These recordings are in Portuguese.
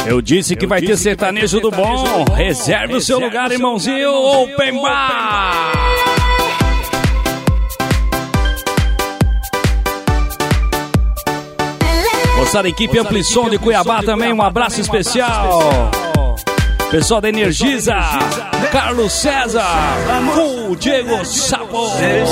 Eu disse que vai ter sertanejo do bom. Reserve o seu lugar, irmãozinho. Open Bar. Moçada, equipe Amplisom de Cuiabá também, um abraço especial. Pessoal da Energisa, Carlos César, o Diego Sabo.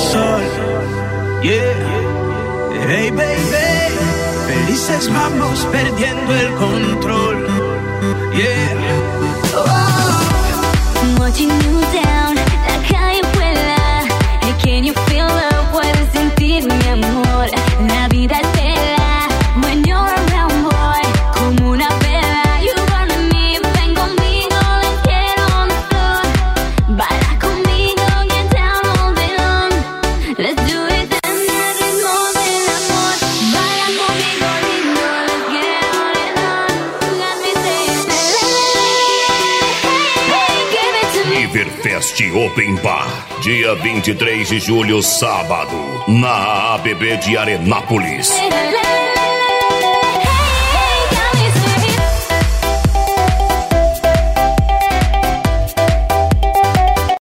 Hey baby, felices vamos perdiendo el control. Yeah. Oh, watching you down, la calle vuela. Hey, can you feel love? Puedes sentir mi amor. La vida es bella when you're around, boy. Como una vela, you burn me. Ven conmigo, let's get on the floor. Baila conmigo, get down all day long. Let's do it al ritmo del amor. Baila conmigo, lindo, let's get on it on. Let me say it. Hey, give it to me. Riverfest Open Bar, dia 23 de julho, sábado, na ABB de Arenápolis. Hey,